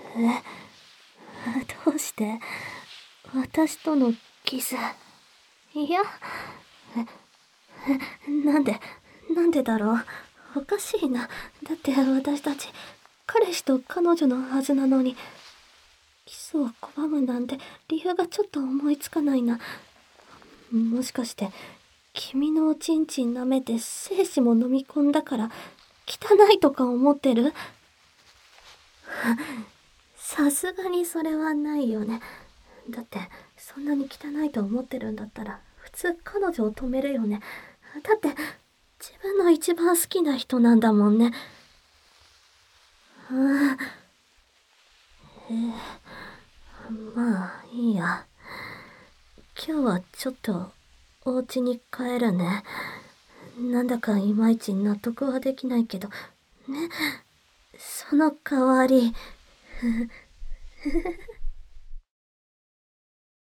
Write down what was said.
どうして私とのキス。いや、なんでだろう。おかしいな。だって私たち、彼氏と彼女のはずなのに、キスを拒むなんて理由がちょっと思いつかないな。もしかして、君のおちんちん舐めて精子も飲み込んだから、汚いとか思ってる？さすがにそれはないよね。だって、そんなに汚いと思ってるんだったら、普通彼女を止めるよね。だって、自分の一番好きな人なんだもんね。まあ、いいや。今日はちょっと、お家に帰るね。なんだかいまいち納得はできないけど、ね。その代わり、